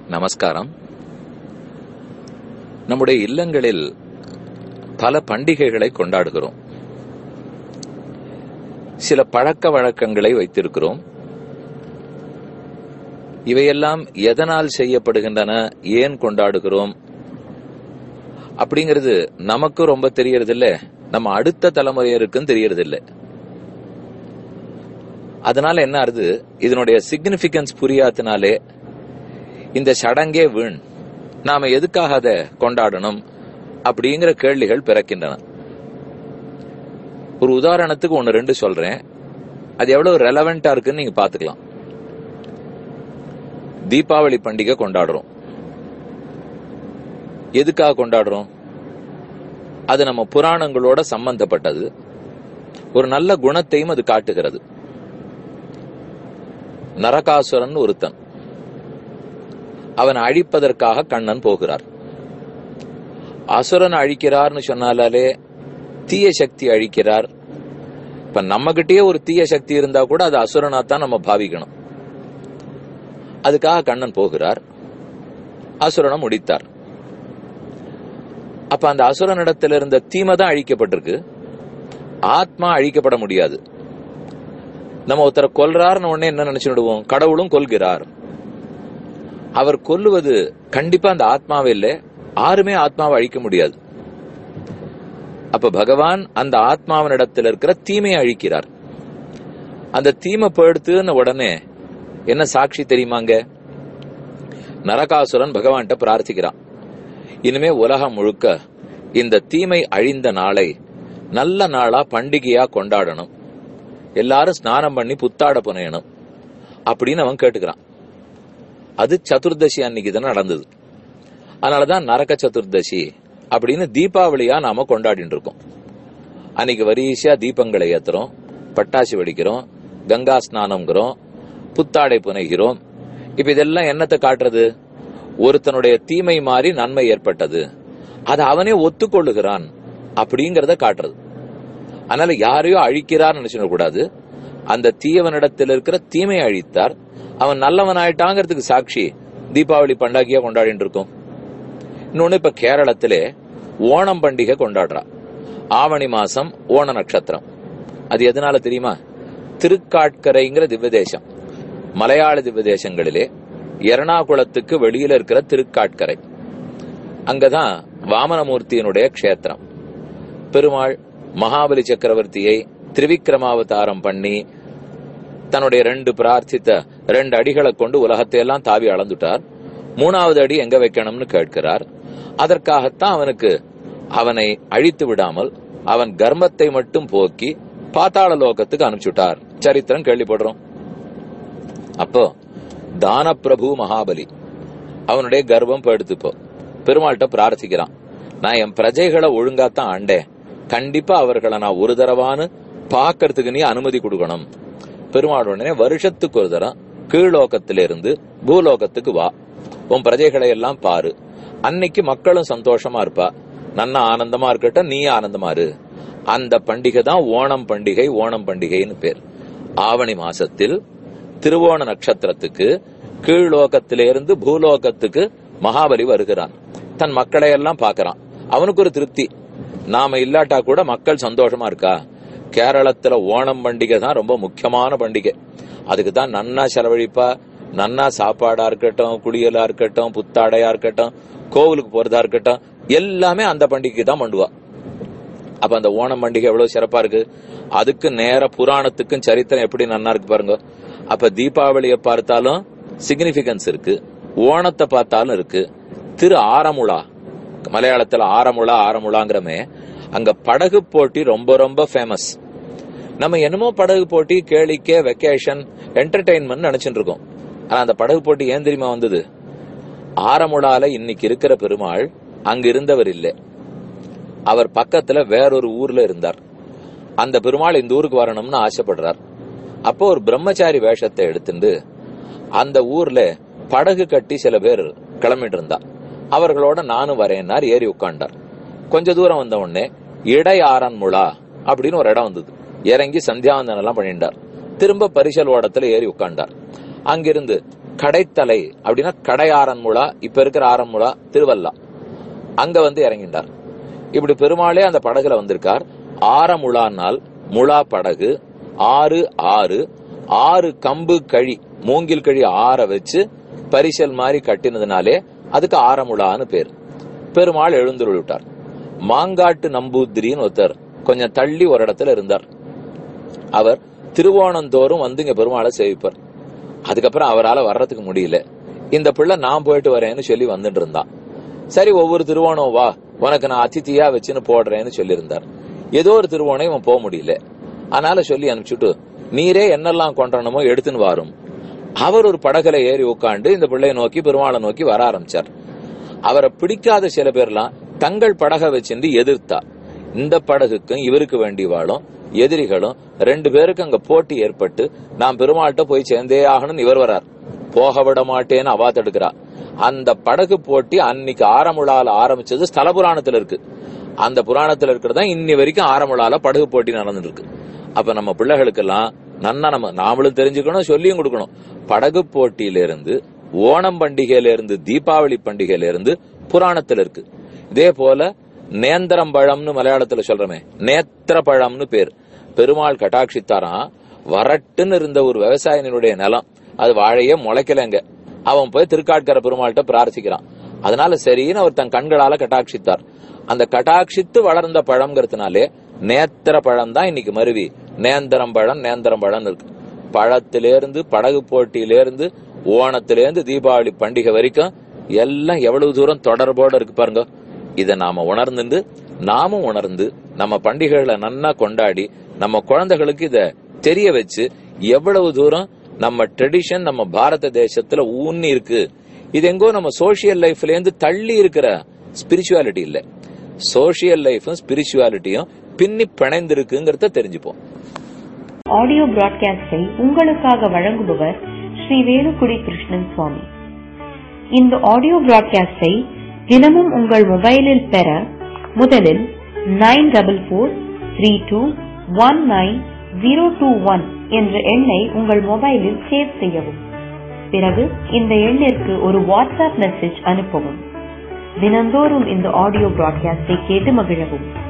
நமஸ்காரம். நம்முடைய இல்லங்களில் பல பண்டிகைகளை கொண்டாடுகிறோம். சில பழக்க வழக்கங்களை வைத்திருக்கிறோம். இவையெல்லாம் எதனால் செய்யப்படுகின்றன, ஏன் கொண்டாடுகிறோம் அப்படிங்கிறது நமக்கு ரொம்ப தெரியறதில்லை, நம்ம அடுத்த தலைமுறையருக்கும் தெரியறதில்லை. அதனால என்ன ஆறுது, இதனுடைய சிக்னிபிகன்ஸ் புரியாதனாலே இந்த சடங்கே வீண், நாம எதுக்காக அதை கொண்டாடணும் அப்படிங்கிற கேள்விகள் பிறக்கின்றன. ஒரு உதாரணத்துக்கு 1-2 சொல்றேன், அது எவ்வளவு ரெலவெண்டா இருக்குன்னு நீங்க பாத்துக்கலாம். தீபாவளி பண்டிகை கொண்டாடுறோம். எதுக்காக கொண்டாடுறோம்? அது நம்ம புராணங்களோட சம்பந்தப்பட்டது. ஒரு நல்ல குணத்தையும் அது காட்டுகிறது. நரகாசுரன் ஒருத்தன், அவன் அழிப்பதற்காக கண்ணன் போகிறார். அசுரன் அழிக்கிறார்னு சொன்னாலே தீய சக்தி அழிக்கிறார். இப்ப நம்ம கிட்டயே ஒரு தீய சக்தி இருந்தா கூட அது அசுரனாத்தான் நம்ம பாவிக்கணும். அதுக்காக கண்ணன் போகிறார், அசுரனை முடித்தார். அப்ப அந்த அசுரனிடத்தில் இருந்த தீமை தான் அழிக்கப்பட்டிருக்கு, ஆத்மா அழிக்கப்பட முடியாது. நம்ம ஒருத்தரை கொல்றாருன்னு உடனே என்ன நினைச்சுடுவோம், கடவுளும் கொல்கிறார். அவர் கொல்லுவது கண்டிப்பா அந்த ஆத்மாவே இல்லை, யாருமே ஆத்மாவை அழிக்க முடியாது. அப்ப பகவான் அந்த ஆத்மாவினிடத்தில் இருக்கிற தீமையை அழிக்கிறார். அந்த தீமை போயிடுத்துன்னு உடனே என்ன சாட்சி தெரியுமாங்க? நரகாசுரன் பகவான்கிட்ட பிரார்த்திக்கிறான், இனிமே உலகம் முழுக்க இந்த தீமை அழிந்த நாளை நல்ல நாளா பண்டிகையா கொண்டாடணும், எல்லாரும் ஸ்நானம் பண்ணி புத்தாட புனையணும் அப்படின்னு அவன் கேட்டுக்கிறான். அது சதுர்தசி அன்னைக்கு தானே நடந்தது. அதனாலதான் நரக சதுர்தசி அப்படின்னு தீபாவளியா நாம கொண்டாடிட்டு இருக்கோம். அன்னைக்கு வரிசையா தீபங்களை ஏத்துறோம், பட்டாசு வெடிக்கிறோம், கங்கா ஸ்நானம்ங்கிறோம், புத்தாடை புனைகிறோம். இப்ப இதெல்லாம் என்னத்தை காட்டுறது? ஒருத்தனுடைய தீமை மாறி நன்மை ஏற்பட்டது, அதை அவனே ஒத்துக்கொள்ளுகிறான் அப்படிங்கறத காட்டுறது. அதனால யாரையோ அழிக்கிறார் நினைச்சுட கூடாது. அந்த தீயவனிடத்தில் இருக்கிற தீமையை அழித்தார், அவன் நல்லவன் ஆயிட்டாங்கிறதுக்கு சாட்சி தீபாவளி பண்டிகையா கொண்டாடிட்டு இருக்கோம். இன்னொன்னு, இப்ப கேரளத்திலே ஓணம் பண்டிகை கொண்டாடுறா. ஆவணி மாசம் ஓண நட்சத்திரம். அது எதனால தெரியுமா? திருக்காட்கரைங்கிற திவ்ய தேசம், மலையாள திவ்ய தேசங்களிலே எர்ணாகுளத்துக்கு வெளியில இருக்கிற திருக்காட்கரை, அங்கதான் வாமனமூர்த்தியினுடைய க்ஷேத்திரம். பெருமாள் மகாபலி சக்கரவர்த்தியை திரிவிக்ரமாவதாரம் பண்ணி தன்னுடைய 2 அடிகளை கொண்டு உலகத்தை எல்லாம் தாவி அளந்துட்டார். 3வது அடி எங்க வைக்கணும்னு கேட்கிறார். அதற்காகத்தான் அவனை அழித்து விடாமல் அவன் கர்மத்தை மட்டும் போக்கி பாத்தாள லோகத்துக்கு அனுப்பிச்சுட்டார். சரித்திரம் கேள்விப்படுறோம். அப்போ தான பிரபு மகாபலி அவனுடைய கர்வம் போயிடுத்துப்போ பெருமாள்கிட்ட பிரார்த்திக்கிறான், நான் என் பிரஜைகளை ஒழுங்காத்தான் ஆண்டேன், கண்டிப்பா அவர்களை நான் ஒரு தடவான்னு பாக்கிறதுக்கு நீ அனுமதி கொடுக்கணும். பெருமாள் உடனே வருஷத்துக்கு ஒரு தரம் கீழ்லோகத்திலிருந்து பூலோகத்துக்கு வா, உன் பிரஜைகளை எல்லாம் பாரு, அன்னைக்கு மக்களும் சந்தோஷமா இருப்பா, நன்னா ஆனந்தமா இருக்கட்டும், நீ ஆனந்தமா இரு. அந்த பண்டிகை தான் ஓணம் பண்டிகை. ஓணம் பண்டிகைன்னு பேர். ஆவணி மாசத்தில் திருவோண நட்சத்திரத்துக்கு கீழ்லோகத்திலிருந்து பூலோகத்துக்கு மகாபலி வருகிறான். தன் மக்களை எல்லாம் பாக்குறான். அவனுக்கு ஒரு திருப்தி, நாம இல்லாட்டா கூட மக்கள் சந்தோஷமா இருக்கா. கேரளத்துல ஓணம் பண்டிகை தான் ரொம்ப முக்கியமான பண்டிகை. அதுக்குதான் நன்னா செலவழிப்பா, நன்னா சாப்பாடா இருக்கட்டும், குளியலா இருக்கட்டும், புத்தாடையா இருக்கட்டும், கோவிலுக்கு போறதா இருக்கட்டும், எல்லாமே அந்த பண்டிகைக்கு தான் பண்ணுவா. அப்ப அந்த ஓணம் பண்டிகை எவ்வளவு சிறப்பா இருக்கு. அதுக்கு நேர புராணத்துக்கும் சரித்திரம் எப்படி நன்னா இருக்கு பாருங்க. அப்ப தீபாவளியை பார்த்தாலும் சிக்னிபிகன்ஸ் இருக்கு, ஓணத்தை பார்த்தாலும் இருக்கு. திரு ஆரமுழா, மலையாளத்துல ஆரமுழாங்கிறமே, அங்க படகு போட்டி ரொம்ப ரொம்ப ஃபேமஸ். நம்ம என்னமோ படகு போட்டி கேளிக்கை, வெக்கேஷன், என்டர்டெயின்மெண்ட் நினைச்சுட்டு இருக்கோம். ஆனா அந்த படகு போட்டி ஏன் தெரியுமா வந்தது? ஆரமுழால இன்னைக்கு இருக்கிற பெருமாள் அங்க இருந்தவர் இல்லை, அவர் பக்கத்துல வேறொரு ஊர்ல இருந்தார். அந்த பெருமாள் இந்த ஊருக்கு வரணும்னு ஆசைப்படுறார். அப்போ ஒரு பிரம்மச்சாரி வேஷத்தை எடுத்துட்டு அந்த ஊர்ல படகு கட்டி சில பேர் கிளம்பிட்டு இருந்தா. அவர்களோட நானும் வரேன்னார். ஏறி உட்காண்டார். கொஞ்ச தூரம் வந்த உடனே இடை ஆரன்முழா அப்படின்னு ஒரு இடம் வந்தது. இறங்கி சந்தியாவந்தனம் எல்லாம் பண்ணிட்டார். திரும்ப பரிசல் ஓடத்துல ஏறி உட்காண்டார். அங்கிருந்து கடைத்தலை அப்படின்னா கடை ஆரன்முளா, இப்ப இருக்கிற ஆரன்முளா திருவல்லா, அங்க வந்து இறங்கிட்டார். இப்படி பெருமாளே அந்த படகுல வந்திருக்கார். ஆரமுளானால் முழா படகு, 6 6 6 கம்பு கழி, மூங்கில் கழி 6 வச்சு பரிசல் மாதிரி கட்டினதுனாலே அதுக்கு ஆரமுளான்னு பேர். பெருமாள் எழுந்துருள் விட்டார். மாங்காட்டு நம்பூதிரின்னு ஒருத்தர் கொஞ்சம் தள்ளி ஒரு இடத்துல இருந்தார். அவர் திருவோணந்தோறும் வந்து இங்க பெருமாளை சேவிப்பார். அதுக்கப்புறம் அவரால் வர்றதுக்கு முடியல. இந்த பிள்ளை நான் போயிட்டு வரேன்னு சொல்லி வந்துட்டு இருந்தான். சரி, ஒவ்வொரு திருவோணம் வா, உனக்கு நான் அதித்தியா வச்சுன்னு போடுறேன்னு சொல்லியிருந்தார். ஏதோ ஒரு திருவோணம் இவன் போக முடியல. அதனால சொல்லி அனுப்பிச்சுட்டு நீரே என்னெல்லாம் கொண்டனமோ எடுத்துன்னு வாரும். அவர் ஒரு படகுல ஏறி உட்காந்து இந்த பிள்ளைய நோக்கி பெருமாளை நோக்கி வர ஆரம்பிச்சார். அவரை பிடிக்காத சில பேர்லாம் தங்கள் படகை வச்சிருந்து எதிர்த்தா. இந்த படகுக்கும் இவருக்கு வேண்டி வாழும் எதிரிகளும் 2 பேருக்கு அங்க போட்டி ஏற்பட்டு நான் பெருமாள்கிட்ட போய் சேர்ந்தே ஆகணும்னு இவர் வரார். போக விட மாட்டேன்னு அவா தடுக்கிறா. அந்த படகு போட்டி அன்னைக்கு ஆரமுழால ஆரம்பிச்சது ஸ்தல புராணத்துல இருக்கு. அந்த புராணத்துல இருக்கிறதா இன்னி வரைக்கும் ஆரமுழால படகு போட்டி நடந்துட்டு இருக்கு. அப்ப நம்ம பிள்ளைகளுக்கெல்லாம் நன்னா நாமளும் தெரிஞ்சுக்கணும், சொல்லியும் கொடுக்கணும். படகு போட்டியில இருந்து, ஓணம் பண்டிகையில இருந்து, தீபாவளி பண்டிகையில இருந்து புராணத்துல இருக்கு. இதே போல நேந்திரம் பழம்னு மலையாளத்துல சொல்றமே, நேத்திர பழம்னு பேர். பெருமாள் கட்டாட்சித்தாராம். வரட்டுன்னு இருந்த ஒரு விவசாயினுடைய நிலம், அது வாழையே முளைக்கலங்க. அவன் போய் திருக்காட்கரை பெருமாள்கிட்ட பிரார்த்திக்கிறான். அதனால சரின்னு அவர் தன் கண்களால கட்டாட்சித்தார். அந்த கட்டாட்சித்து வளர்ந்த பழம்ங்கிறதுனாலே நேத்திர பழம் தான் இன்னைக்கு மருவி நேந்திரம் பழம் இருக்கு. பழத்திலேருந்து படகு போட்டியிலேருந்து ஓணத்திலேருந்து தீபாவளி பண்டிகை வரைக்கும் எல்லாம் எவ்வளவு தூரம் தொடர்போடு இருக்கு பாருங்க. இதை நாம நாமும் உணர்ந்து நம்ம பண்டிகைகளை நன்னா கொண்டாடி நம்ம குழந்தைகளுக்கு இத தெரிய வச்சு எவ்வளவு தூரம் நம்ம ட்ரெடிஷன் நம்ம பாரத தேசத்துல ஊன்னி இருக்கு. இது எங்கோ நம்ம சோசியல் லைஃப்ல இருந்து தள்ளி இருக்கிற ஸ்பிரிச்சுவாலிட்டி இல்ல, சோசியல் லைஃபும் ஸ்பிரிச்சுவாலிட்டியும் பின்னி பிணைந்திருக்குங்கிறத தெரிஞ்சுப்போம். ஆடியோ பிராட்காஸ்டை உங்களுக்காக வழங்குபவர் ஸ்ரீ வேலுக்குடி கிருஷ்ணன் சுவாமி. இந்த ஆடியோ பிராட்காஸ்டை தினமும் உங்கள் மொபைலில் பெற முதலில் 9443219021 என்ற எண்ணை உங்கள் மொபைலில் சேவ் செய்யவும். பிறகு இந்த எண்ணிற்கு ஒரு வாட்ஸ்அப் மெசேஜ் அனுப்பவும். தினந்தோறும் இந்த ஆடியோ பிராட்காஸ்டை கேட்டு மகிழவும்.